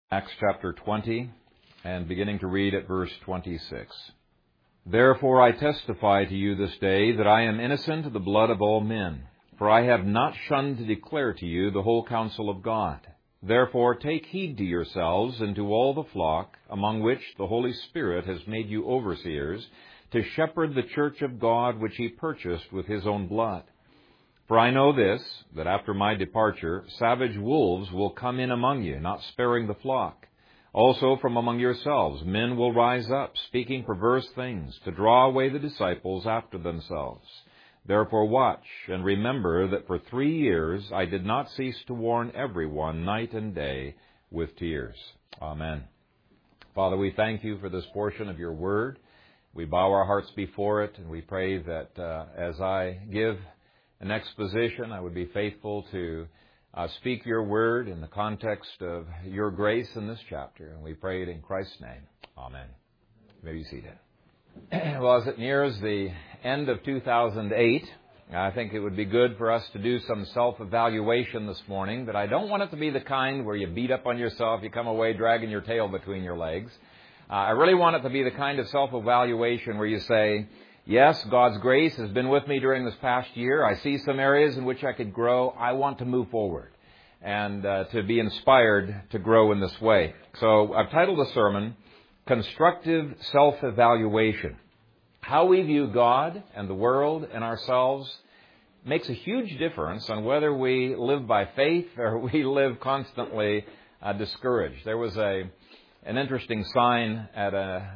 Acts chapter 20, and beginning to read at verse 26. Therefore I testify to you this day that I am innocent of the blood of all men, for I have not shunned to declare to you the whole counsel of God. Therefore take heed to yourselves and to all the flock, among which the Holy Spirit has made you overseers, to shepherd the church of God which he purchased with his own blood. For I know this, that after my departure, savage wolves will come in among you, not sparing the flock. Also from among yourselves men will rise up, speaking perverse things, to draw away the disciples after themselves. Therefore watch, and remember that for 3 years I did not cease to warn everyone night and day with tears. Amen. Father, we thank you for this portion of your word. We bow our hearts before it, and we pray that as I give an exposition, I would be faithful to speak your word in the context of your grace in this chapter. And we pray it in Christ's name. Amen. You may be seated. Well, as it nears the end of 2008, I think it would be good for us to do some self-evaluation this morning, but I don't want it to be the kind where you beat up on yourself, you come away dragging your tail between your legs. I really want it to be the kind of self-evaluation where you say, yes, God's grace has been with me during this past year. I see some areas in which I could grow. I want to move forward and to be inspired to grow in this way. So I've titled the sermon, Constructive Self-Evaluation. How we view God and the world and ourselves makes a huge difference on whether we live by faith or we live constantly discouraged. There was an interesting sign at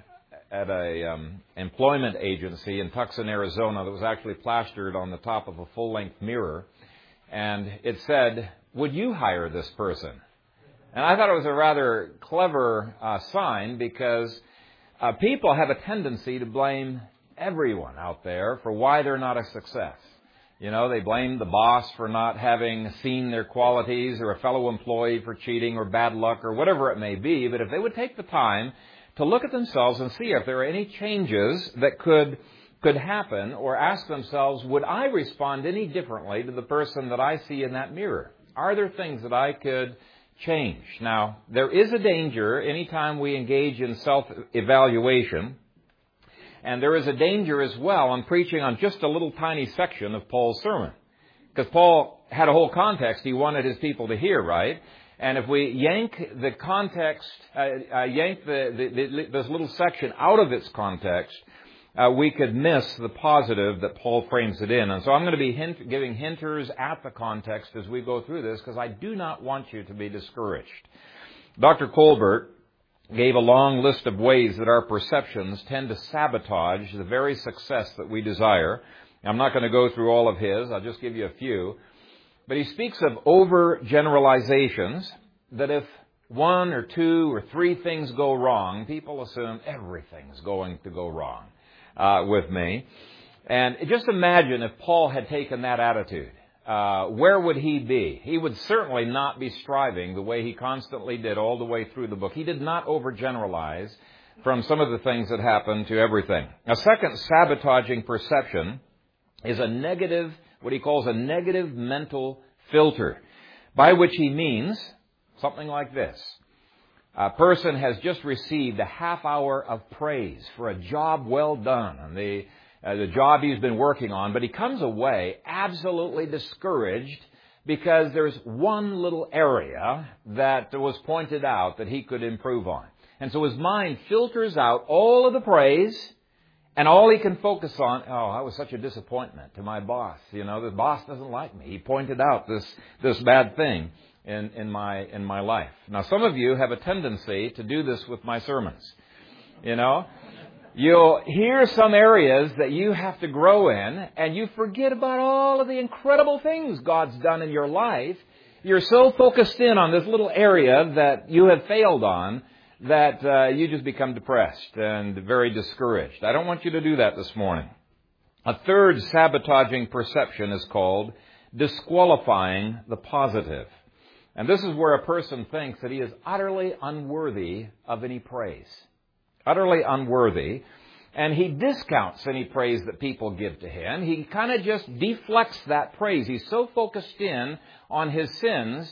a employment agency in Tucson, Arizona that was actually plastered on the top of a full-length mirror. And it said, "Would you hire this person?" And I thought it was a rather clever sign because people have a tendency to blame everyone out there for why they're not a success. You know, they blame the boss for not having seen their qualities or a fellow employee for cheating or bad luck or whatever it may be. But if they would take the time to look at themselves and see if there are any changes that could happen, or ask themselves, would I respond any differently to the person that I see in that mirror? Are there things that I could change? Now, there is a danger anytime we engage in self-evaluation, and there is a danger as well in preaching on just a little tiny section of Paul's sermon. Because Paul had a whole context he wanted his people to hear, right? And if we yank the context, this little section out of its context, we could miss the positive that Paul frames it in. And so I'm going to be giving hinters at the context as we go through this, because I do not want you to be discouraged. Dr. Colbert gave a long list of ways that our perceptions tend to sabotage the very success that we desire. I'm not going to go through all of his. I'll just give you a few. But he speaks of overgeneralizations, that if 1 or 2 or 3 things go wrong, people assume everything's going to go wrong with me. And just imagine if Paul had taken that attitude. Where would he be? He would certainly not be striving the way he constantly did all the way through the book. He did not overgeneralize from some of the things that happened to everything. A second sabotaging perception is a negative, what he calls a negative mental filter, by which he means something like this. A person has just received a half hour of praise for a job well done and the job he's been working on, but he comes away absolutely discouraged because there's one little area that was pointed out that he could improve on. And so his mind filters out all of the praise, and all he can focus on, I was such a disappointment to my boss. You know, the boss doesn't like me. He pointed out this bad thing in my life. Now, some of you have a tendency to do this with my sermons. You know, you'll hear some areas that you have to grow in, and you forget about all of the incredible things God's done in your life. You're so focused in on this little area that you have failed on that you just become depressed and very discouraged. I don't want you to do that this morning. A third sabotaging perception is called disqualifying the positive. And this is where a person thinks that he is utterly unworthy of any praise. Utterly unworthy. And he discounts any praise that people give to him. He kind of just deflects that praise. He's so focused in on his sins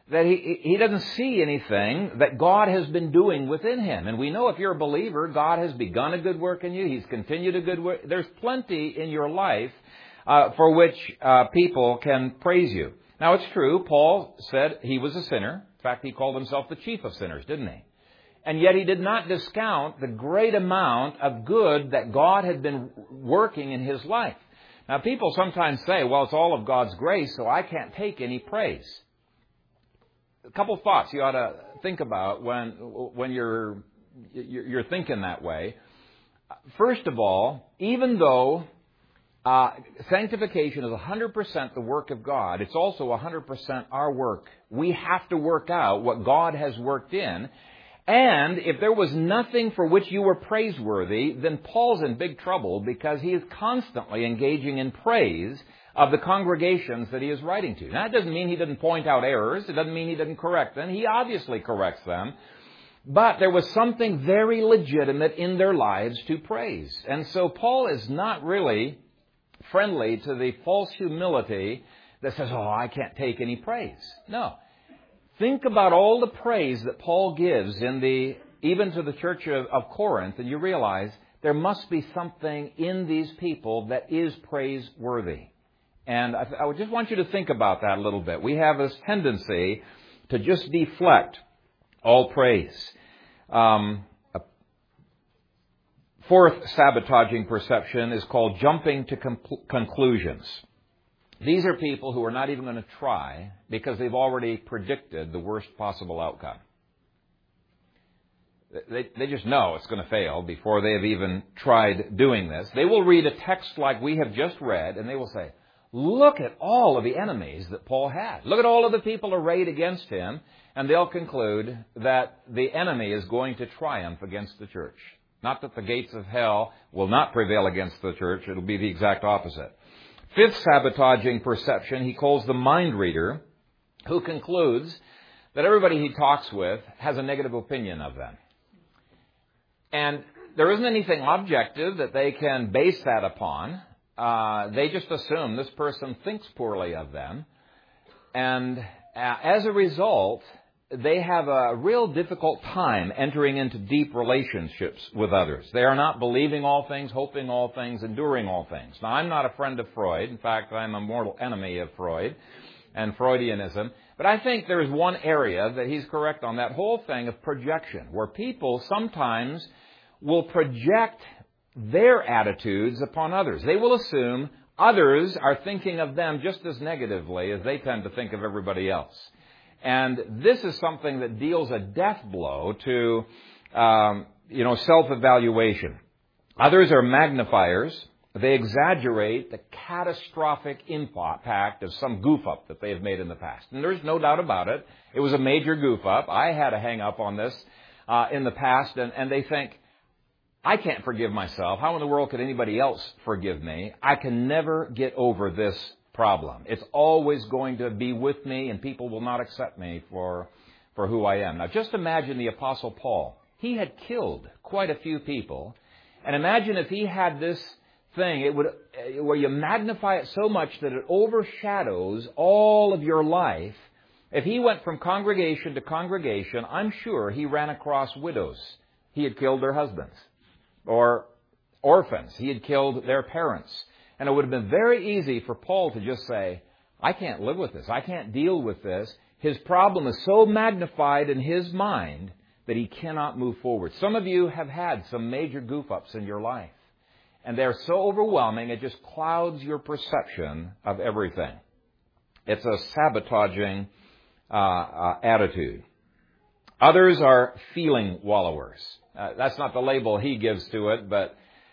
that he doesn't see anything that God has been doing within him. And we know if you're a believer, God has begun a good work in you. He's continued a good work. There's plenty in your life for which people can praise you. Now, it's true, Paul said he was a sinner. In fact, he called himself the chief of sinners, didn't he? And yet he did not discount the great amount of good that God had been working in his life. Now, people sometimes say, well, it's all of God's grace, so I can't take any praise. A couple thoughts you ought to think about when you're thinking that way. First of all, even though sanctification is 100% the work of God, it's also 100% our work. We have to work out what God has worked in. And if there was nothing for which you were praiseworthy, then Paul's in big trouble because he is constantly engaging in praise of the congregations that he is writing to. Now, that doesn't mean he didn't point out errors. It doesn't mean he didn't correct them. He obviously corrects them. But there was something very legitimate in their lives to praise. And so Paul is not really friendly to the false humility that says, oh, I can't take any praise. No. Think about all the praise that Paul gives even to the church of Corinth, and you realize there must be something in these people that is praiseworthy. And I would just want you to think about that a little bit. We have this tendency to just deflect all praise. A fourth sabotaging perception is called jumping to conclusions. These are people who are not even going to try because they've already predicted the worst possible outcome. They just know it's going to fail before they have even tried doing this. They will read a text like we have just read, and they will say, look at all of the enemies that Paul had. Look at all of the people arrayed against him, and they'll conclude that the enemy is going to triumph against the church. Not that the gates of hell will not prevail against the church. It'll be the exact opposite. Fifth sabotaging perception he calls the mind reader, who concludes that everybody he talks with has a negative opinion of them. And there isn't anything objective that they can base that upon. They just assume this person thinks poorly of them. And as a result, they have a real difficult time entering into deep relationships with others. They are not believing all things, hoping all things, enduring all things. Now, I'm not a friend of Freud. In fact, I'm a mortal enemy of Freud and Freudianism. But I think there is one area that he's correct on, that whole thing of projection, where people sometimes will project their attitudes upon others. They will assume others are thinking of them just as negatively as they tend to think of everybody else. And this is something that deals a death blow to, self-evaluation. Others are magnifiers. They exaggerate the catastrophic impact of some goof-up that they have made in the past. And there's no doubt about it. It was a major goof-up. I had a hang-up on this in the past, and they think, I can't forgive myself. How in the world could anybody else forgive me? I can never get over this problem. It's always going to be with me, and people will not accept me for who I am. Now, just imagine the Apostle Paul. He had killed quite a few people, and imagine if he had this thing, where you magnify it so much that it overshadows all of your life. If he went from congregation to congregation, I'm sure he ran across widows. He had killed their husbands. Or orphans. He had killed their parents. And it would have been very easy for Paul to just say, I can't live with this. I can't deal with this. His problem is so magnified in his mind that he cannot move forward. Some of you have had some major goof-ups in your life. And they're so overwhelming, it just clouds your perception of everything. It's a sabotaging attitude. Others are feeling wallowers. That's not the label he gives to it, but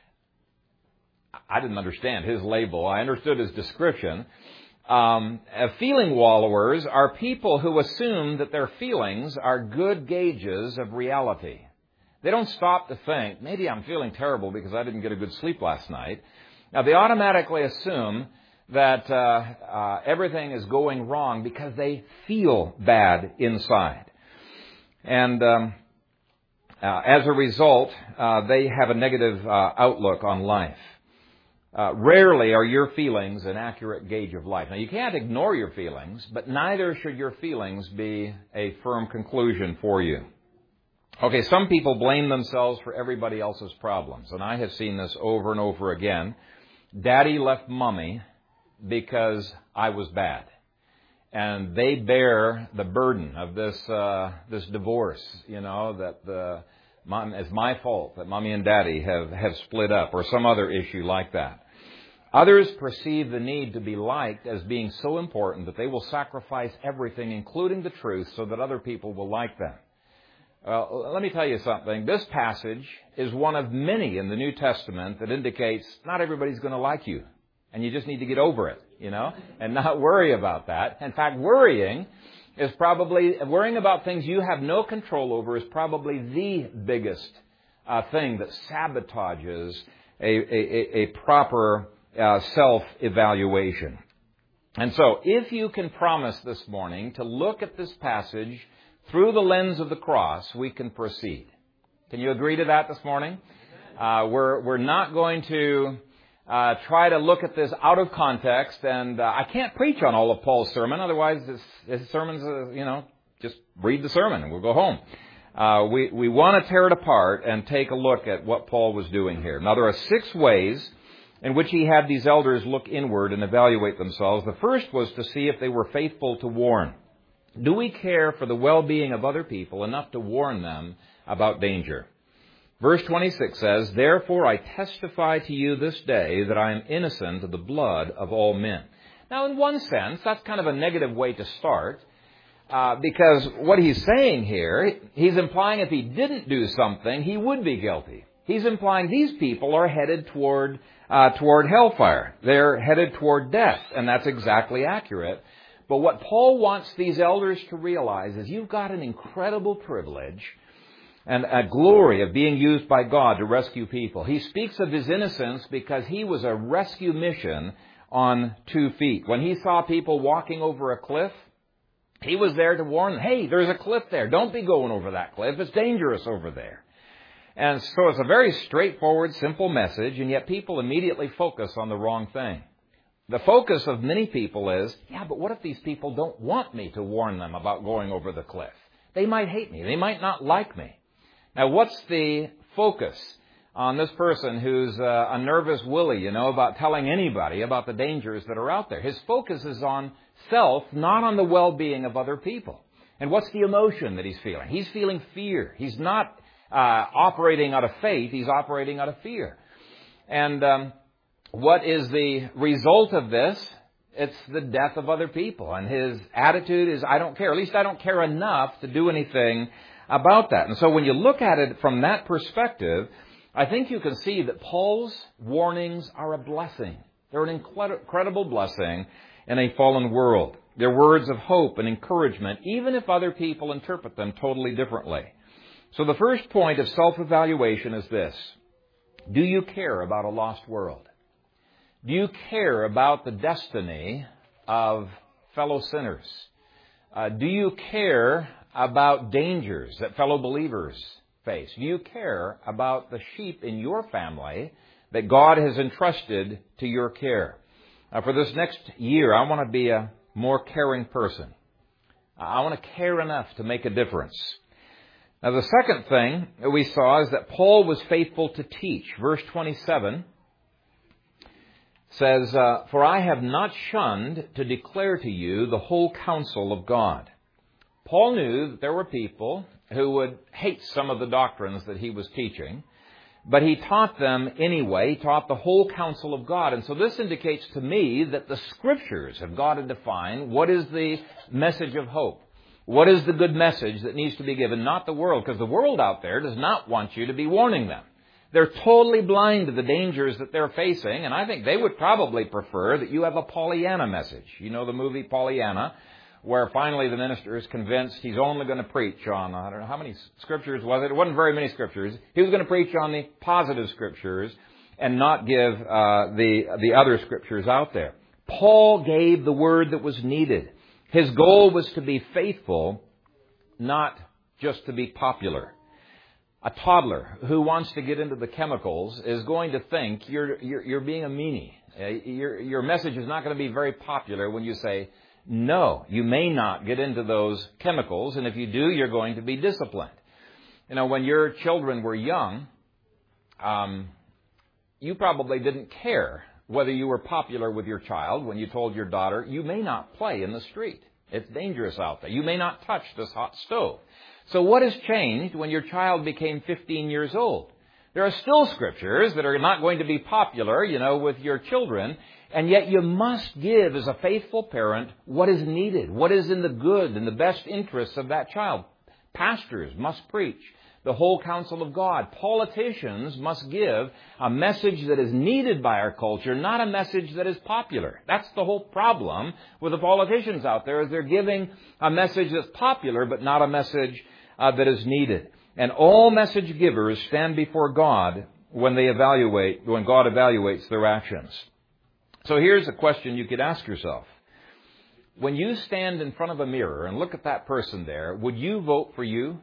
I didn't understand his label. I understood his description. Feeling wallowers are people who assume that their feelings are good gauges of reality. They don't stop to think, maybe I'm feeling terrible because I didn't get a good sleep last night. Now, they automatically assume that everything is going wrong because they feel bad inside. And as a result, they have a negative outlook on life. Rarely are your feelings an accurate gauge of life. Now, you can't ignore your feelings, but neither should your feelings be a firm conclusion for you. Okay, some people blame themselves for everybody else's problems, and I have seen this over and over again. Daddy left Mommy because I was bad. And they bear the burden of this divorce, that it's my fault that Mommy and Daddy have split up, or some other issue like that. Others perceive the need to be liked as being so important that they will sacrifice everything, including the truth, so that other people will like them. Well, let me tell you something. This passage is one of many in the New Testament that indicates not everybody's going to like you. And you just need to get over it, and not worry about that. In fact, worrying about things you have no control over is probably the biggest thing that sabotages a proper self-evaluation. And so, if you can promise this morning to look at this passage through the lens of the cross, we can proceed. Can you agree to that this morning? We're not going to try to look at this out of context, and I can't preach on all of Paul's sermon. Otherwise, his sermon's, just read the sermon and we'll go home. We want to tear it apart and take a look at what Paul was doing here. Now, there are 6 ways in which he had these elders look inward and evaluate themselves. The first was to see if they were faithful to warn. Do we care for the well-being of other people enough to warn them about danger? Verse 26 says, "Therefore I testify to you this day that I am innocent of the blood of all men." Now, in one sense, that's kind of a negative way to start, because what he's saying here, he's implying if he didn't do something, he would be guilty. He's implying these people are headed toward hellfire. They're headed toward death, and that's exactly accurate. But what Paul wants these elders to realize is you've got an incredible privilege and a glory of being used by God to rescue people. He speaks of his innocence because he was a rescue mission on 2 feet. When he saw people walking over a cliff, he was there to warn them, hey, there's a cliff there. Don't be going over that cliff. It's dangerous over there. And so it's a very straightforward, simple message, and yet people immediately focus on the wrong thing. The focus of many people is, but what if these people don't want me to warn them about going over the cliff? They might hate me. They might not like me. Now, what's the focus on this person who's a nervous Willie, about telling anybody about the dangers that are out there? His focus is on self, not on the well-being of other people. And what's the emotion that he's feeling? He's feeling fear. He's not operating out of faith. He's operating out of fear. And what is the result of this? It's the death of other people. And his attitude is, I don't care. At least I don't care enough to do anything about that. And so when you look at it from that perspective, I think you can see that Paul's warnings are a blessing. They're an incredible blessing in a fallen world. They're words of hope and encouragement, even if other people interpret them totally differently. So the first point of self-evaluation is this. Do you care about a lost world? Do you care about the destiny of fellow sinners? Do you care about dangers that fellow believers face? Do you care about the sheep in your family that God has entrusted to your care? For this next year, I want to be a more caring person. I want to care enough to make a difference. Now, the second thing that we saw is that Paul was faithful to teach. Verse 27 says, "For I have not shunned to declare to you the whole counsel of God." Paul knew that there were people who would hate some of the doctrines that he was teaching, but he taught them anyway. He taught the whole counsel of God. And so this indicates to me that the Scriptures have got to define what is the message of hope. What is the good message that needs to be given? Not the world, because the world out there does not want you to be warning them. They're totally blind to the dangers that they're facing, and I think they would probably prefer that you have a Pollyanna message. You know the movie Pollyanna, where finally the minister is convinced he's only going to preach on, I don't know how many scriptures was it? It wasn't very many scriptures. He was going to preach on the positive scriptures and not give the other scriptures out there. Paul gave the word that was needed. His goal was to be faithful, not just to be popular. A toddler who wants to get into the chemicals is going to think you're being a meanie. Your message is not going to be very popular when you say, no, you may not get into those chemicals, and if you do, you're going to be disciplined. You know, when your children were young, you probably didn't care whether you were popular with your child when you told your daughter, you may not play in the street. It's dangerous out there. You may not touch this hot stove. So what has changed when your child became 15 years old? There are still scriptures that are not going to be popular, with your children, and yet you must give, as a faithful parent, what is needed, what is in the good and the best interests of that child. Pastors must preach the whole counsel of God. Politicians must give a message that is needed by our culture, not a message that is popular. That's the whole problem with the politicians out there, is they're giving a message that's popular, but not a message that is needed. And all message givers stand before God when God evaluates their actions. So here's a question you could ask yourself. When you stand in front of a mirror and look at that person there, would you vote for you?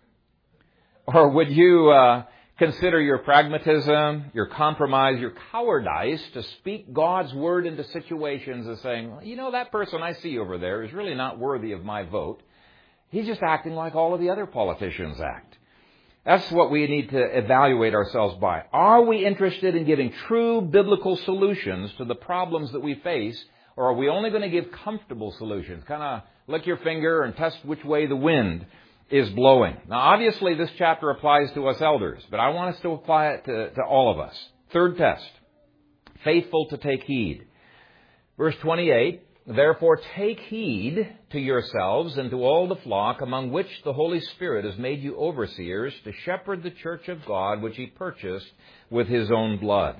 Or would you consider your pragmatism, your compromise, your cowardice to speak God's word into situations as saying, that person I see over there is really not worthy of my vote. He's just acting like all of the other politicians act. That's what we need to evaluate ourselves by. Are we interested in giving true biblical solutions to the problems that we face, or are we only going to give comfortable solutions? Kind of lick your finger and test which way the wind is blowing. Now, obviously, this chapter applies to us elders, but I want us to apply it to all of us. Third test, faithful to take heed. Verse 28, therefore take heed to yourselves and to all the flock among which the Holy Spirit has made you overseers to shepherd the church of God, which He purchased with His own blood.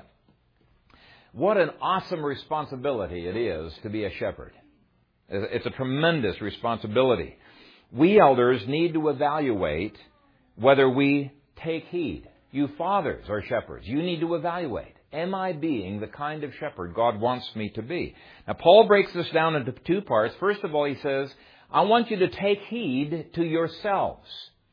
What an awesome responsibility it is to be a shepherd. It's a tremendous responsibility. We elders need to evaluate whether we take heed. You fathers are shepherds. You need to evaluate. Am I being the kind of shepherd God wants me to be? Now, Paul breaks this down into two parts. First of all, he says, I want you to take heed to yourselves.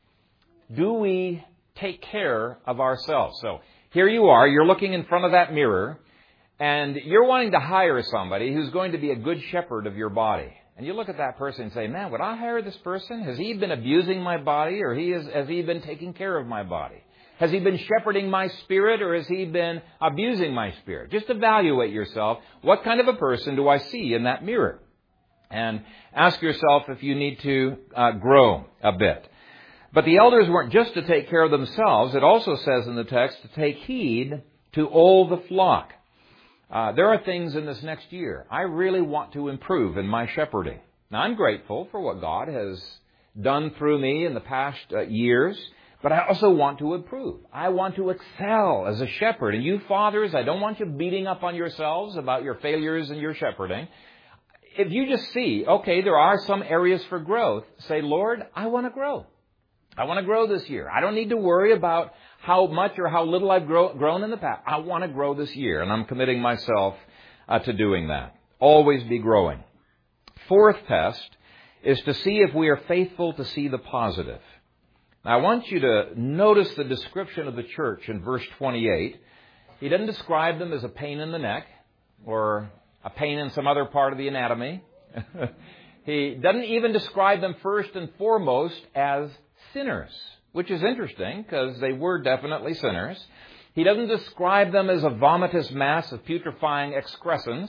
Do we take care of ourselves? So here you are. You're looking in front of that mirror, and you're wanting to hire somebody who's going to be a good shepherd of your body. And you look at that person and say, man, would I hire this person? Has he been abusing my body, or has he been taking care of my body? Has he been shepherding my spirit, or has he been abusing my spirit? Just evaluate yourself. What kind of a person do I see in that mirror? And ask yourself if you need to grow a bit. But the elders weren't just to take care of themselves. It also says in the text to take heed to all the flock. There are things in this next year I really want to improve in my shepherding. Now, I'm grateful for what God has done through me in the past years, but I also want to improve. I want to excel as a shepherd. And you fathers, I don't want you beating up on yourselves about your failures in your shepherding. If you just see, okay, there are some areas for growth, say, Lord, I want to grow. I want to grow this year. I don't need to worry about how much or how little I've grown in the past. I want to grow this year, and I'm committing myself to doing that. Always be growing. Fourth test is to see if we are faithful to see the positive. Now, I want you to notice the description of the church in verse 28. He doesn't describe them as a pain in the neck or a pain in some other part of the anatomy. He doesn't even describe them first and foremost as sinners, which is interesting because they were definitely sinners. He doesn't describe them as a vomitous mass of putrefying excrescence,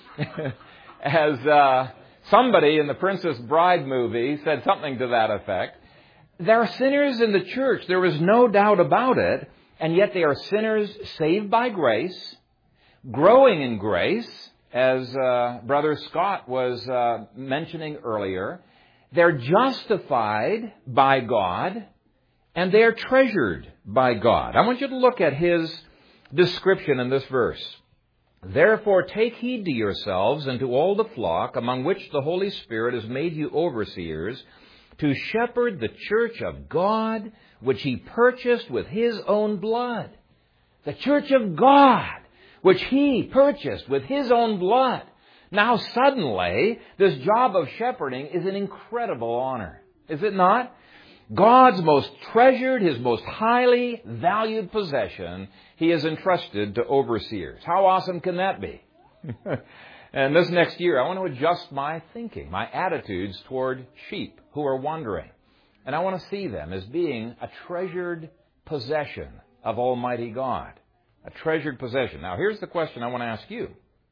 as somebody in the Princess Bride movie said something to that effect. There are sinners in the church. There is no doubt about it. And yet they are sinners saved by grace, growing in grace, as Brother Scott was mentioning earlier. They're justified by God, and they're treasured by God. I want you to look at his description in this verse. Therefore, take heed to yourselves and to all the flock among which the Holy Spirit has made you overseers, to shepherd the church of God, which He purchased with His own blood. The church of God, which He purchased with His own blood. Now suddenly, this job of shepherding is an incredible honor. Is it not? God's most treasured, His most highly valued possession, He has entrusted to overseers. How awesome can that be? And this next year, I want to adjust my thinking, my attitudes toward sheep who are wandering. And I want to see them as being a treasured possession of Almighty God. A treasured possession. Now, here's the question I want to ask you.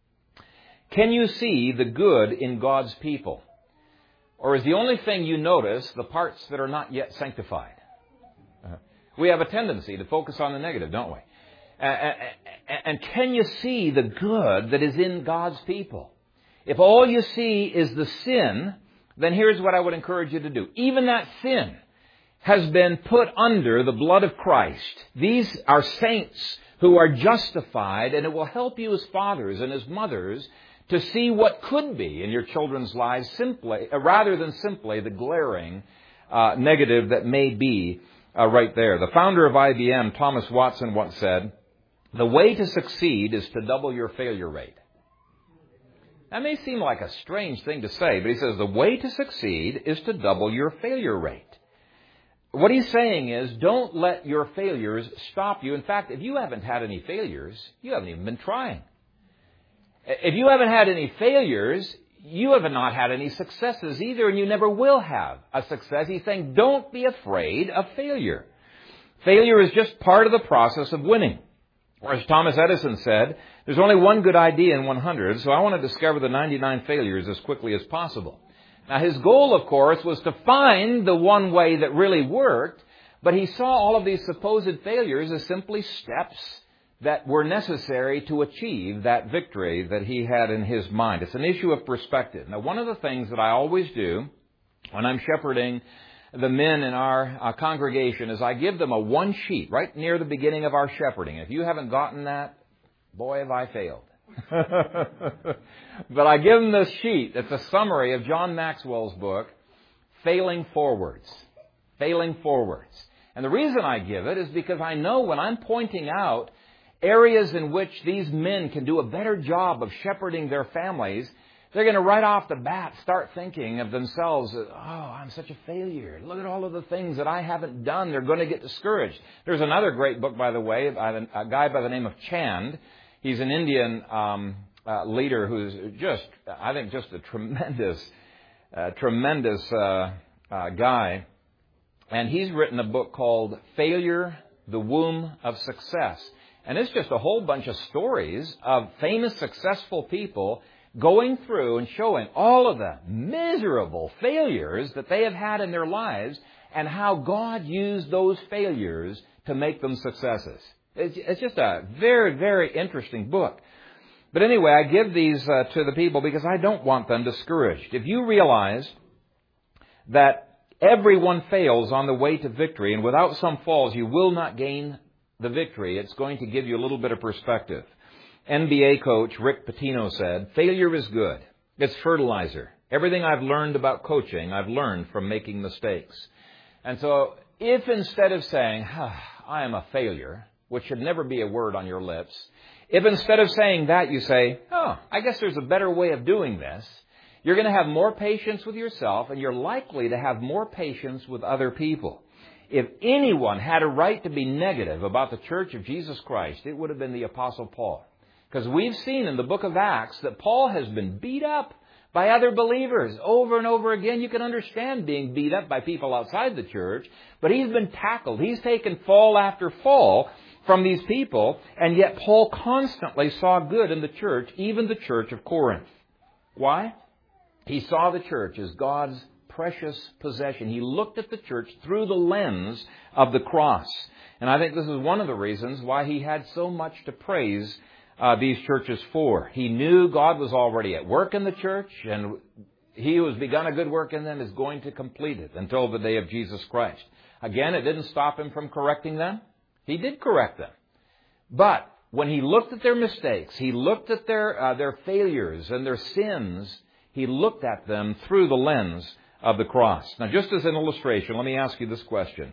Can you see the good in God's people? Or is the only thing you notice the parts that are not yet sanctified? We have a tendency to focus on the negative, don't we? And can you see the good that is in God's people? If all you see is the sin, then here's what I would encourage you to do. Even that sin has been put under the blood of Christ. These are saints who are justified, and it will help you as fathers and as mothers to see what could be in your children's lives simply, rather than simply the glaring negative that may be right there. The founder of IBM, Thomas Watson, once said, "The way to succeed is to double your failure rate." That may seem like a strange thing to say, but he says the way to succeed is to double your failure rate. What he's saying is, don't let your failures stop you. In fact, if you haven't had any failures, you haven't even been trying. If you haven't had any failures, you have not had any successes either, and you never will have a success. He's saying, don't be afraid of failure. Failure is just part of the process of winning. Or as Thomas Edison said, there's only one good idea in 100, so I want to discover the 99 failures as quickly as possible. Now, his goal, of course, was to find the one way that really worked, but he saw all of these supposed failures as simply steps that were necessary to achieve that victory that he had in his mind. It's an issue of perspective. Now, one of the things that I always do when I'm shepherding the men in our congregation is I give them a one sheet right near the beginning of our shepherding. If you haven't gotten that, boy, have I failed. But I give them this sheet. It's a summary of John Maxwell's book, Failing Forwards. Failing Forwards. And the reason I give it is because I know when I'm pointing out areas in which these men can do a better job of shepherding their families, they're going to right off the bat start thinking of themselves as, oh, I'm such a failure. Look at all of the things that I haven't done. They're going to get discouraged. There's another great book, by the way, by a guy by the name of Chand. He's an Indian leader who's just, I think, just a tremendous guy. And he's written a book called Failure, the Womb of Success. And it's just a whole bunch of stories of famous, successful people going through and showing all of the miserable failures that they have had in their lives and how God used those failures to make them successes. It's just a very, very interesting book. But anyway, I give these to the people because I don't want them discouraged. If you realize that everyone fails on the way to victory, and without some falls you will not gain the victory, it's going to give you a little bit of perspective. NBA coach Rick Pitino said, failure is good. It's fertilizer. Everything I've learned about coaching, I've learned from making mistakes. And so if instead of saying, I am a failure, which should never be a word on your lips, if instead of saying that you say, I guess there's a better way of doing this, you're going to have more patience with yourself and you're likely to have more patience with other people. If anyone had a right to be negative about the Church of Jesus Christ, it would have been the Apostle Paul. Because we've seen in the book of Acts that Paul has been beat up by other believers over and over again. You can understand being beat up by people outside the church, but he's been tackled. He's taken fall after fall from these people, and yet Paul constantly saw good in the church, even the church of Corinth. Why? He saw the church as God's precious possession. He looked at the church through the lens of the cross. And I think this is one of the reasons why he had so much to praise these churches for. He knew God was already at work in the church, and he who has begun a good work in them is going to complete it until the day of Jesus Christ. Again, it didn't stop him from correcting them. He did correct them. But when he looked at their mistakes, he looked at their failures and their sins, he looked at them through the lens of the cross. Now, just as an illustration, let me ask you this question.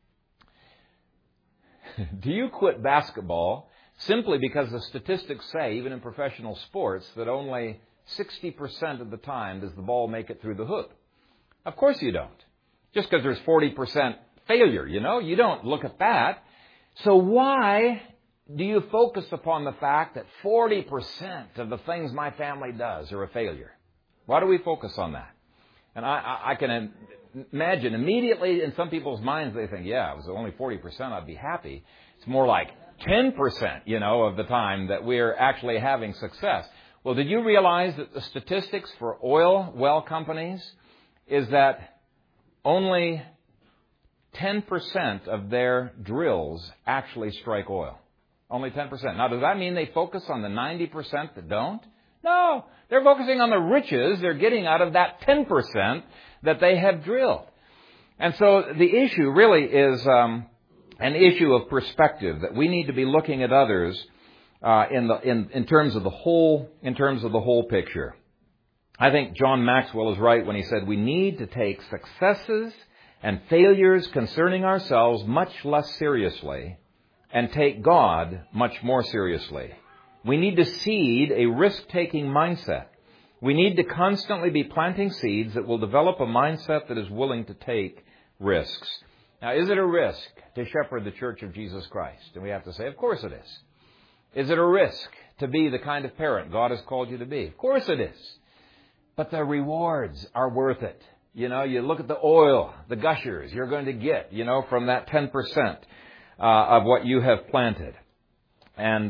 Do you quit basketball simply because the statistics say, even in professional sports, that only 60% of the time does the ball make it through the hoop? Of course you don't. just because there's 40% failure, you don't look at that. So why do you focus upon the fact that 40% of the things my family does are a failure? Why do we focus on that? And I can imagine immediately in some people's minds they think, yeah, if it was only 40%, I'd be happy. It's more like 10%, of the time that we're actually having success. Well, did you realize that the statistics for oil well companies is that only 10% of their drills actually strike oil? Only 10%. Now, does that mean they focus on the 90% that don't? No. They're focusing on the riches they're getting out of that 10% that they have drilled. And so the issue really is an issue of perspective, that we need to be looking at others in terms of the whole picture. I think John Maxwell is right when he said we need to take successes and failures concerning ourselves much less seriously and take God much more seriously. We need to seed a risk-taking mindset. We need to constantly be planting seeds that will develop a mindset that is willing to take risks. Now, is it a risk to shepherd the Church of Jesus Christ? And we have to say, of course it is. Is it a risk to be the kind of parent God has called you to be? Of course it is. But the rewards are worth it. You look at the oil, the gushers you're going to get, from that 10% of what you have planted. And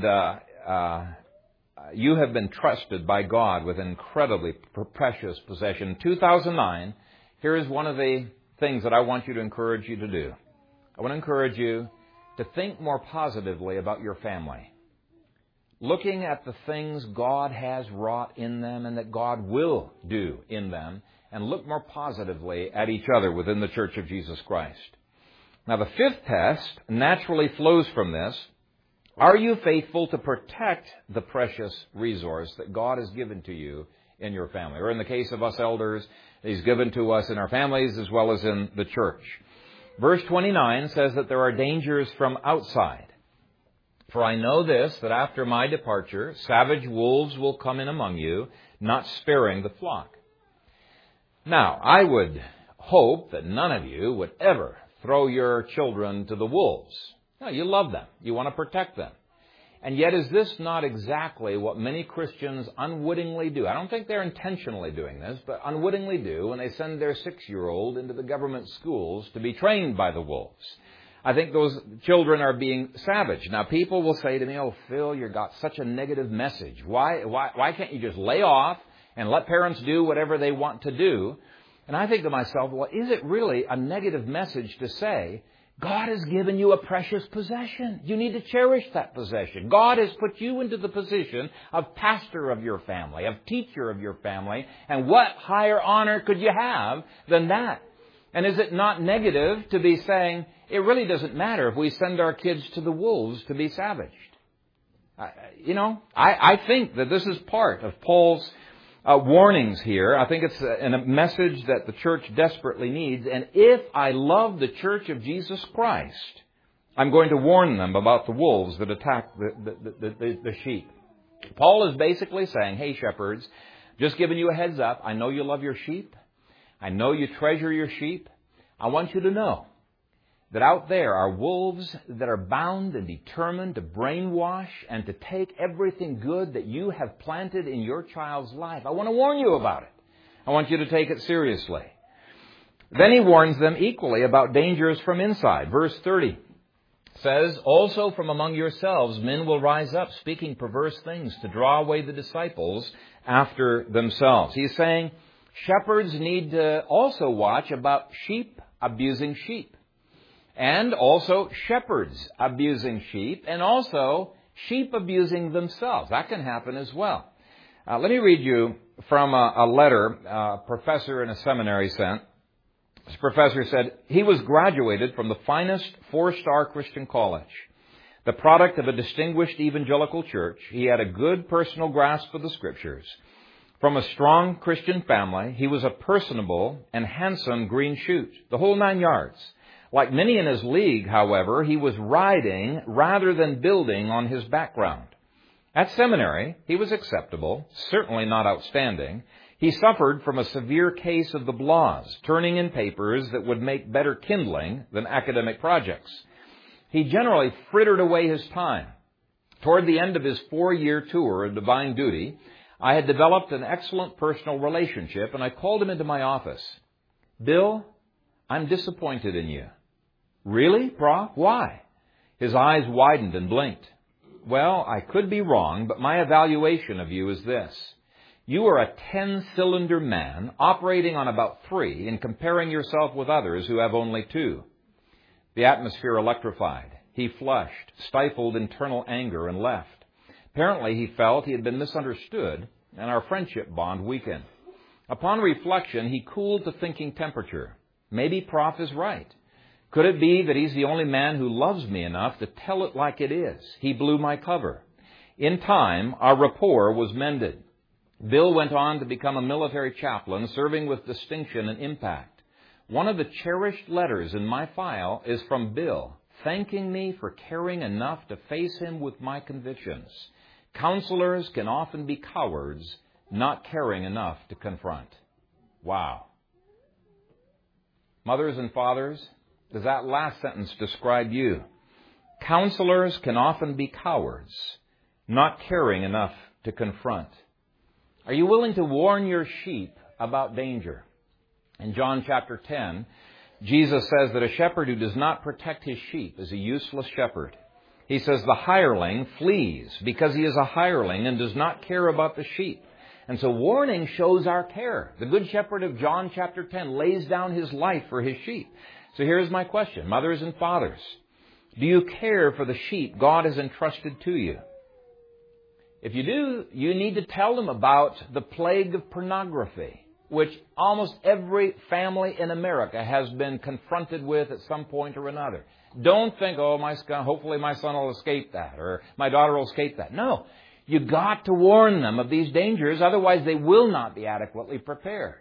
you have been trusted by God with an incredibly precious possession. In 2009, here is one of the things that I want you to encourage you to do. I want to encourage you to think more positively about your family. Looking at the things God has wrought in them and that God will do in them, and look more positively at each other within the Church of Jesus Christ. Now, the fifth test naturally flows from this. Are you faithful to protect the precious resource that God has given to you in your family? Or in the case of us elders, He's given to us in our families as well as in the church. Verse 29 says that there are dangers from outside. For I know this, that after my departure, savage wolves will come in among you, not sparing the flock. Now, I would hope that none of you would ever throw your children to the wolves. No, you love them. You want to protect them. And yet, is this not exactly what many Christians unwittingly do? I don't think they're intentionally doing this, but unwittingly do when they send their 6-year-old into the government schools to be trained by the wolves. I think those children are being savage. Now, people will say to me, oh, Phil, you've got such a negative message. Why can't you just lay off and let parents do whatever they want to do? And I think to myself, well, is it really a negative message to say, God has given you a precious possession. You need to cherish that possession. God has put you into the position of pastor of your family, of teacher of your family. And what higher honor could you have than that? And is it not negative to be saying, it really doesn't matter if we send our kids to the wolves to be savaged? I think that this is part of Paul's warnings here. I think it's a message that the church desperately needs. And if I love the Church of Jesus Christ, I'm going to warn them about the wolves that attack the sheep. Paul is basically saying, hey, shepherds, just giving you a heads up. I know you love your sheep. I know you treasure your sheep. I want you to know that out there are wolves that are bound and determined to brainwash and to take everything good that you have planted in your child's life. I want to warn you about it. I want you to take it seriously. Then he warns them equally about dangers from inside. Verse 30 says, also from among yourselves men will rise up, speaking perverse things to draw away the disciples after themselves. He's saying shepherds need to also watch about sheep abusing sheep. And also shepherds abusing sheep, and also sheep abusing themselves. That can happen as well. Let me read you from a letter a professor in a seminary sent. This professor said, he was graduated from the finest 4-star Christian college, the product of a distinguished evangelical church. He had a good personal grasp of the Scriptures. From a strong Christian family, he was a personable and handsome green shoot, the whole 9 yards. Like many in his league, however, he was riding rather than building on his background. At seminary, he was acceptable, certainly not outstanding. He suffered from a severe case of the blahs, turning in papers that would make better kindling than academic projects. He generally frittered away his time. Toward the end of his 4-year tour of divine duty, I had developed an excellent personal relationship, and I called him into my office. "Bill, I'm disappointed in you." "Really, Prof? Why?" His eyes widened and blinked. "Well, I could be wrong, but my evaluation of you is this. You are a 10-cylinder man operating on about 3 and comparing yourself with others who have only 2. The atmosphere electrified. He flushed, stifled internal anger, and left. Apparently, he felt he had been misunderstood, and our friendship bond weakened. Upon reflection, he cooled to thinking temperature. Maybe Prof is right. Could it be that he's the only man who loves me enough to tell it like it is? He blew my cover. In time, our rapport was mended. Bill went on to become a military chaplain, serving with distinction and impact. One of the cherished letters in my file is from Bill, thanking me for caring enough to face him with my convictions. Counselors can often be cowards, not caring enough to confront. Wow. Mothers and fathers, does that last sentence describe you? Counselors can often be cowards, not caring enough to confront. Are you willing to warn your sheep about danger? In John chapter 10, Jesus says that a shepherd who does not protect his sheep is a useless shepherd. He says the hireling flees because he is a hireling and does not care about the sheep. And so warning shows our care. The good shepherd of John chapter 10 lays down his life for his sheep. So here's my question, mothers and fathers. Do you care for the sheep God has entrusted to you? If you do, you need to tell them about the plague of pornography, which almost every family in America has been confronted with at some point or another. Don't think, hopefully my son will escape that, or my daughter will escape that. No, you got to warn them of these dangers, otherwise they will not be adequately prepared.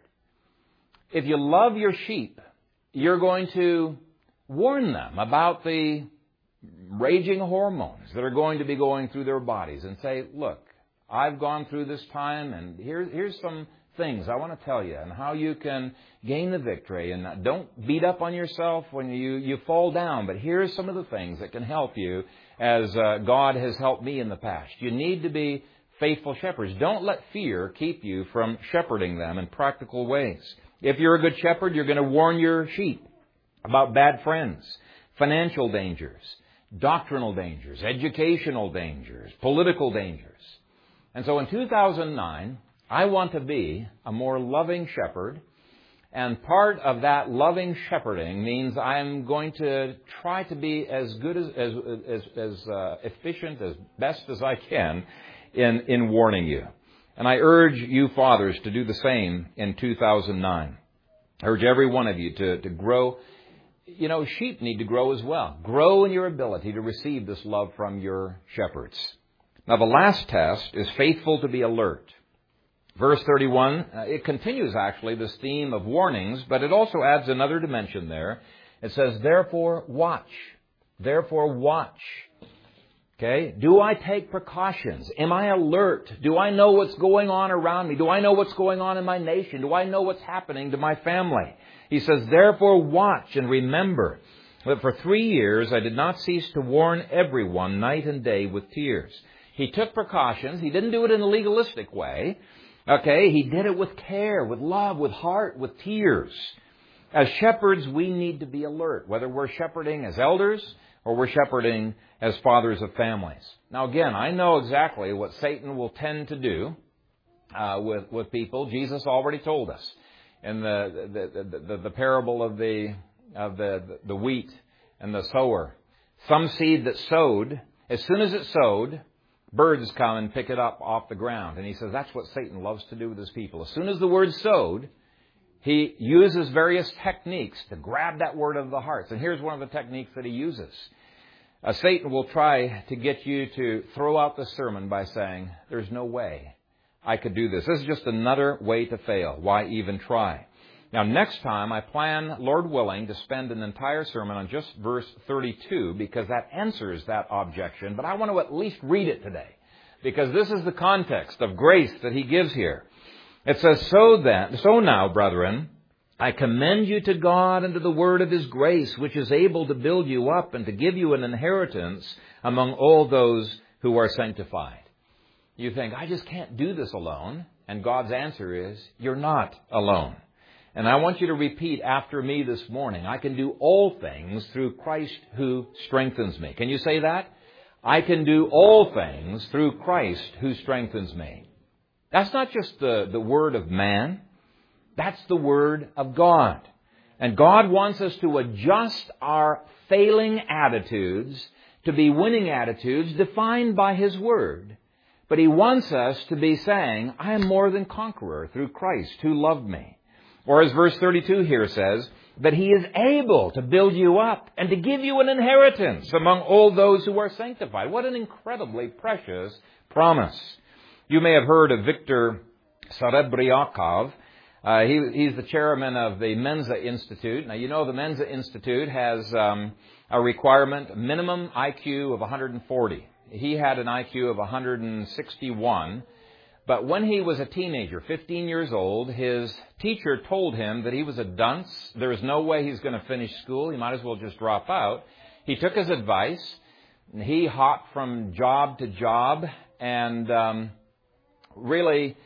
If you love your sheep, you're going to warn them about the raging hormones that are going to be going through their bodies and say, look, I've gone through this time and here's some things I want to tell you and how you can gain the victory. And don't beat up on yourself when you fall down, but here's some of the things that can help you as God has helped me in the past. You need to be faithful shepherds. Don't let fear keep you from shepherding them in practical ways. If you're a good shepherd, you're going to warn your sheep about bad friends, financial dangers, doctrinal dangers, educational dangers, political dangers. And so in 2009, I want to be a more loving shepherd. And part of that loving shepherding means I'm going to try to be as good as efficient, as best as I can in warning you. And I urge you fathers to do the same in 2009. I urge every one of you to grow. You know, sheep need to grow as well. Grow in your ability to receive this love from your shepherds. Now, the last test is faithful to be alert. Verse 31, it continues actually this theme of warnings, but it also adds another dimension there. It says, therefore watch. Therefore watch. Okay? Do I take precautions? Am I alert? Do I know what's going on around me? Do I know what's going on in my nation? Do I know what's happening to my family? He says, therefore watch and remember that for 3 years I did not cease to warn everyone night and day with tears. He took precautions. He didn't do it in a legalistic way. Okay? He did it with care, with love, with heart, with tears. As shepherds, we need to be alert, whether we're shepherding as elders or we're shepherding as fathers of families. Now, again, I know exactly what Satan will tend to do with people. Jesus already told us in the parable of the wheat and the sower. Some seed that sowed, as soon as it sowed, birds come and pick it up off the ground. And he says that's what Satan loves to do with his people. As soon as the word sowed, he uses various techniques to grab that word of the hearts. And here's one of the techniques that he uses. Satan will try to get you to throw out the sermon by saying, there's no way I could do this. This is just another way to fail. Why even try? Now, next time, I plan, Lord willing, to spend an entire sermon on just verse 32 because that answers that objection. But I want to at least read it today because this is the context of grace that he gives here. It says, so now, brethren, I commend you to God and to the word of His grace, which is able to build you up and to give you an inheritance among all those who are sanctified. You think, I just can't do this alone. And God's answer is, you're not alone. And I want you to repeat after me this morning, I can do all things through Christ who strengthens me. Can you say that? I can do all things through Christ who strengthens me. That's not just the word of man. That's the word of God. And God wants us to adjust our failing attitudes to be winning attitudes defined by His word. But He wants us to be saying, I am more than conqueror through Christ who loved me. Or as verse 32 here says, that He is able to build you up and to give you an inheritance among all those who are sanctified. What an incredibly precious promise. You may have heard of Viktor Serebryakov. He's the chairman of the Mensa Institute. Now, you know the Mensa Institute has a requirement, a minimum IQ of 140. He had an IQ of 161. But when he was a teenager, 15 years old, his teacher told him that he was a dunce. There is no way he's going to finish school. He might as well just drop out. He took his advice. He hopped from job to job and really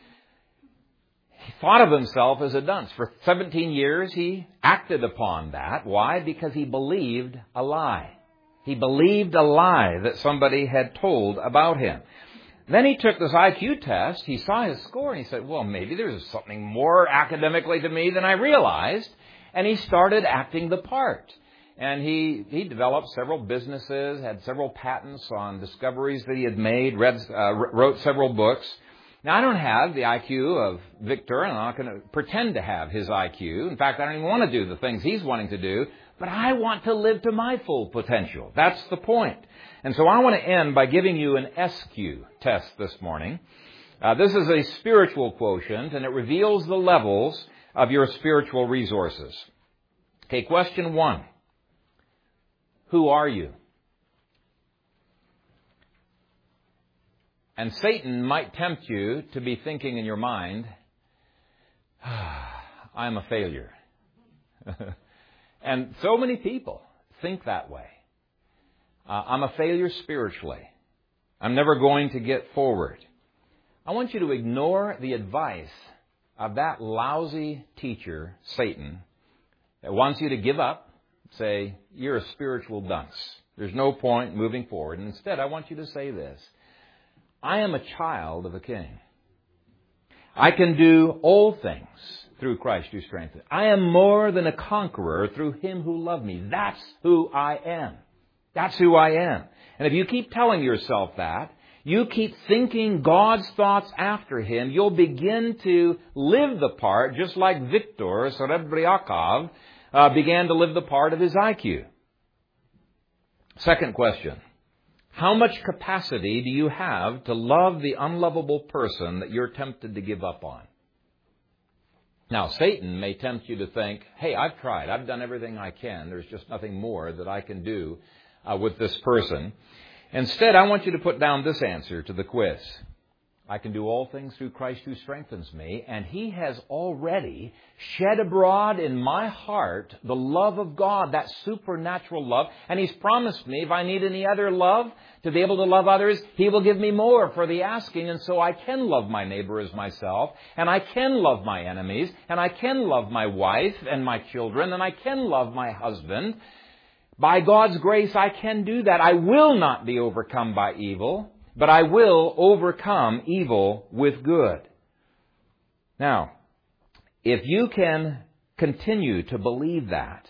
he thought of himself as a dunce. For 17 years, he acted upon that. Why? Because he believed a lie. He believed a lie that somebody had told about him. Then he took this IQ test. He saw his score and he said, well, maybe there's something more academically to me than I realized. And he started acting the part. And he developed several businesses, had several patents on discoveries that he had made, wrote several books. Now, I don't have the IQ of Victor, and I'm not going to pretend to have his IQ. In fact, I don't even want to do the things he's wanting to do, but I want to live to my full potential. That's the point. And so I want to end by giving you an SQ test this morning. This is a spiritual quotient, and it reveals the levels of your spiritual resources. Okay, question 1. Who are you? And Satan might tempt you to be thinking in your mind, I'm a failure. And so many people think that way. I'm a failure spiritually. I'm never going to get forward. I want you to ignore the advice of that lousy teacher, Satan, that wants you to give up, say, you're a spiritual dunce. There's no point moving forward. And instead, I want you to say this. I am a child of a king. I can do all things through Christ who strengthens. I am more than a conqueror through Him who loved me. That's who I am. That's who I am. And if you keep telling yourself that, you keep thinking God's thoughts after Him, you'll begin to live the part just like Viktor Serebryakov began to live the part of his IQ. Second question. How much capacity do you have to love the unlovable person that you're tempted to give up on? Now, Satan may tempt you to think, hey, I've tried. I've done everything I can. There's just nothing more that I can do with this person. Instead, I want you to put down this answer to the quiz. I can do all things through Christ who strengthens me, and He has already shed abroad in my heart the love of God, that supernatural love. And He's promised me if I need any other love to be able to love others, He will give me more for the asking. And so I can love my neighbor as myself, and I can love my enemies, and I can love my wife and my children, and I can love my husband. By God's grace, I can do that. I will not be overcome by evil, but I will overcome evil with good. Now, if you can continue to believe that,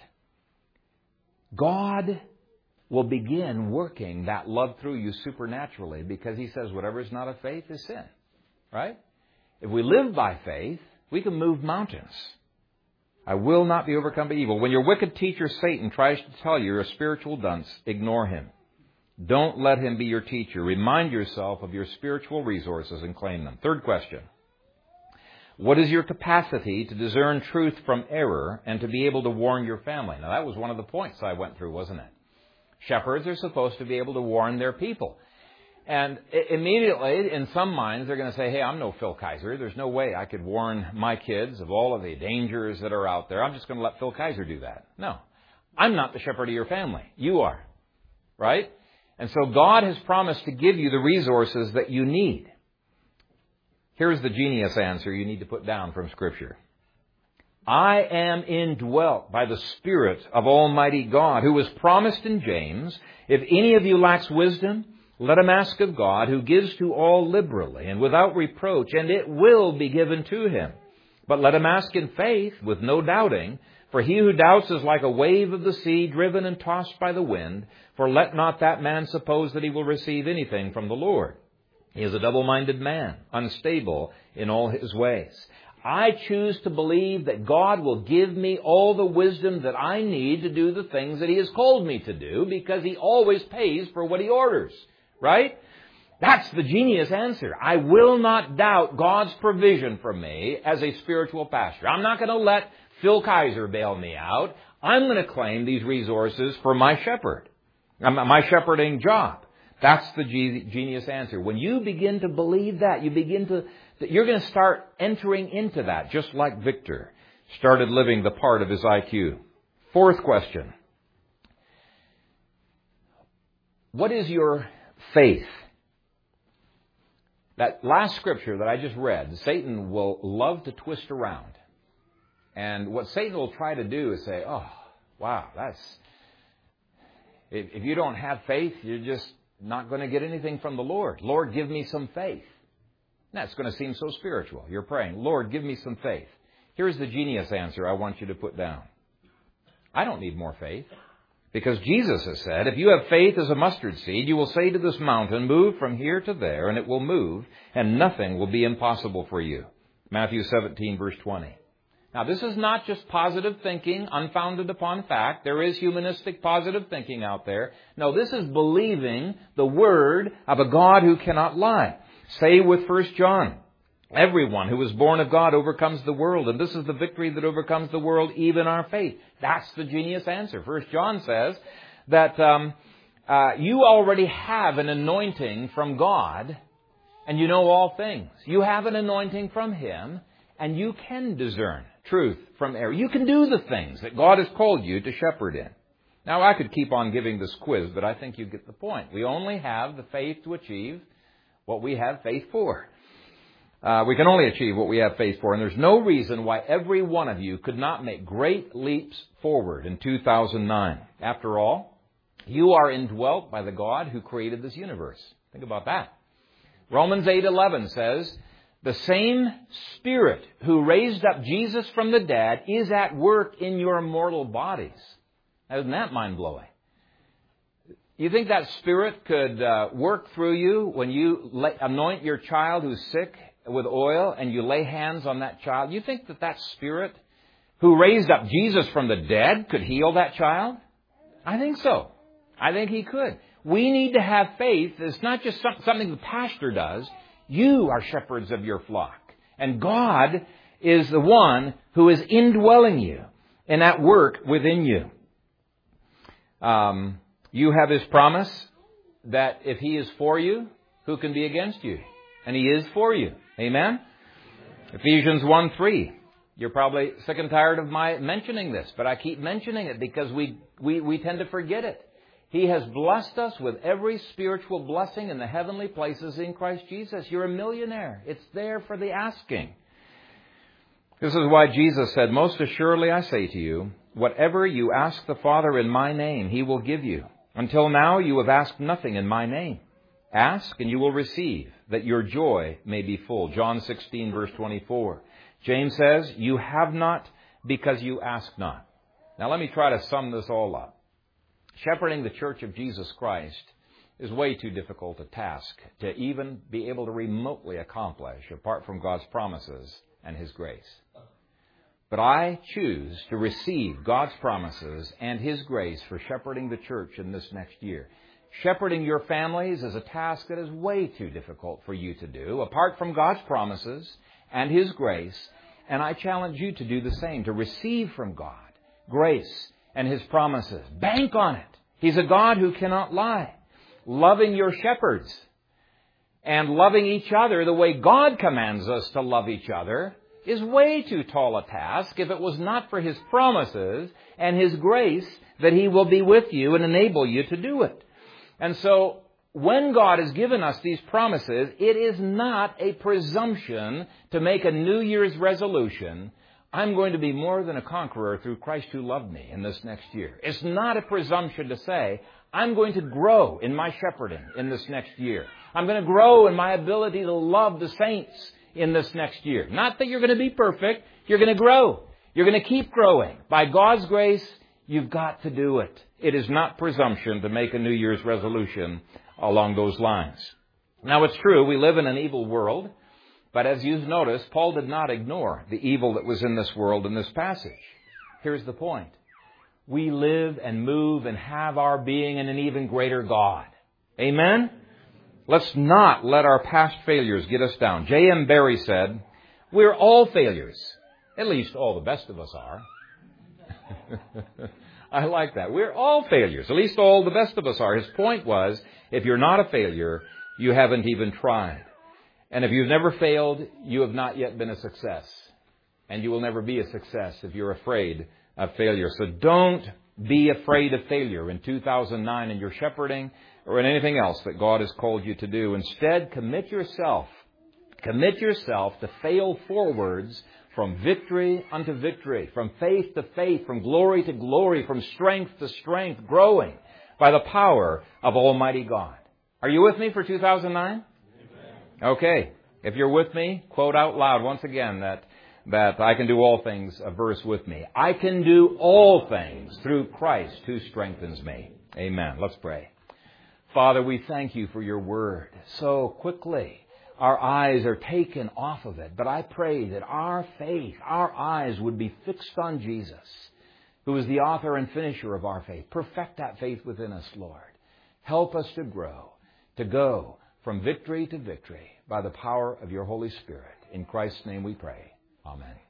God will begin working that love through you supernaturally, because He says whatever is not of faith is sin. Right? If we live by faith, we can move mountains. I will not be overcome by evil. When your wicked teacher Satan tries to tell you you're a spiritual dunce, ignore him. Don't let him be your teacher. Remind yourself of your spiritual resources and claim them. Third question. What is your capacity to discern truth from error and to be able to warn your family? Now, that was one of the points I went through, wasn't it? Shepherds are supposed to be able to warn their people. And immediately, in some minds, they're going to say, hey, I'm no Phil Kaiser. There's no way I could warn my kids of all of the dangers that are out there. I'm just going to let Phil Kaiser do that. No. I'm not the shepherd of your family. You are. Right? And so God has promised to give you the resources that you need. Here's the genius answer you need to put down from Scripture. I am indwelt by the Spirit of Almighty God, who was promised in James, if any of you lacks wisdom, let him ask of God, who gives to all liberally and without reproach, and it will be given to him. But let him ask in faith, with no doubting, for he who doubts is like a wave of the sea, driven and tossed by the wind. For let not that man suppose that he will receive anything from the Lord. He is a double-minded man, unstable in all his ways. I choose to believe that God will give me all the wisdom that I need to do the things that He has called me to do, because He always pays for what He orders. Right? That's the genius answer. I will not doubt God's provision for me as a spiritual pastor. I'm not going to let Phil Kaiser bail me out. I'm going to claim these resources for my shepherd, my shepherding job. That's the genius answer. When you begin to believe that, you're going to start entering into that, just like Victor started living the part of his IQ. Fourth question. What is your faith? That last scripture that I just read, Satan will love to twist around. And what Satan will try to do is say, oh, wow, if you don't have faith, you're just not going to get anything from the Lord. Lord, give me some faith. That's going to seem so spiritual. You're praying, Lord, give me some faith. Here's the genius answer I want you to put down. I don't need more faith. Because Jesus has said, if you have faith as a mustard seed, you will say to this mountain, move from here to there, and it will move, and nothing will be impossible for you. Matthew 17, verse 20. Now, this is not just positive thinking, unfounded upon fact. There is humanistic positive thinking out there. No, this is believing the word of a God who cannot lie. Say with 1 John, everyone who is born of God overcomes the world, and this is the victory that overcomes the world, even our faith. That's the genius answer. 1 John says that you already have an anointing from God, and you know all things. You have an anointing from Him, and you can discern truth from error. You can do the things that God has called you to shepherd in. Now, I could keep on giving this quiz, but I think you get the point. We only have the faith to achieve what we have faith for. We can only achieve what we have faith for, and there's no reason why every one of you could not make great leaps forward in 2009. After all, you are indwelt by the God who created this universe. Think about that. Romans 8:11 says, the same Spirit who raised up Jesus from the dead is at work in your mortal bodies. Now, isn't that mind-blowing? You think that Spirit could work through you when you anoint your child who's sick with oil and you lay hands on that child? You think that Spirit who raised up Jesus from the dead could heal that child? I think so. I think He could. We need to have faith. It's not just something the pastor does. You are shepherds of your flock. And God is the one who is indwelling you and at work within you. You have His promise that if He is for you, who can be against you? And He is for you. Amen? Ephesians 1:3. You're probably sick and tired of my mentioning this, but I keep mentioning it because we tend to forget it. He has blessed us with every spiritual blessing in the heavenly places in Christ Jesus. You're a millionaire. It's there for the asking. This is why Jesus said, most assuredly I say to you, whatever you ask the Father in my name, He will give you. Until now you have asked nothing in my name. Ask and you will receive, that your joy may be full. John 16, verse 24. James says, you have not because you ask not. Now let me try to sum this all up. Shepherding the Church of Jesus Christ is way too difficult a task to even be able to remotely accomplish apart from God's promises and His grace. But I choose to receive God's promises and His grace for shepherding the church in this next year. Shepherding your families is a task that is way too difficult for you to do apart from God's promises and His grace. And I challenge you to do the same, to receive from God grace and His promises. Bank on it. He's a God who cannot lie. Loving your shepherds. And loving each other the way God commands us to love each other is way too tall a task if it was not for His promises and His grace that He will be with you and enable you to do it. And so, when God has given us these promises, it is not a presumption to make a New Year's resolution, I'm going to be more than a conqueror through Christ who loved me in this next year. It's not a presumption to say, I'm going to grow in my shepherding in this next year. I'm going to grow in my ability to love the saints in this next year. Not that you're going to be perfect. You're going to grow. You're going to keep growing. By God's grace, you've got to do it. It is not presumption to make a New Year's resolution along those lines. Now, it's true, we live in an evil world. But as you've noticed, Paul did not ignore the evil that was in this world in this passage. Here's the point. We live and move and have our being in an even greater God. Amen? Let's not let our past failures get us down. J.M. Barrie said, we're all failures. At least all the best of us are. I like that. We're all failures. At least all the best of us are. His point was, if you're not a failure, you haven't even tried. And if you've never failed, you have not yet been a success. And you will never be a success if you're afraid of failure. So don't be afraid of failure in 2009 in your shepherding or in anything else that God has called you to do. Instead, commit yourself to fail forwards from victory unto victory, from faith to faith, from glory to glory, from strength to strength, growing by the power of Almighty God. Are you with me for 2009? Okay. If you're with me, quote out loud once again that I can do all things, a verse with me. I can do all things through Christ who strengthens me. Amen. Let's pray. Father, we thank you for your word. So quickly, our eyes are taken off of it. But I pray that our faith, our eyes would be fixed on Jesus, who is the author and finisher of our faith. Perfect that faith within us, Lord. Help us to grow, to go from victory to victory by the power of your Holy Spirit. In Christ's name we pray. Amen.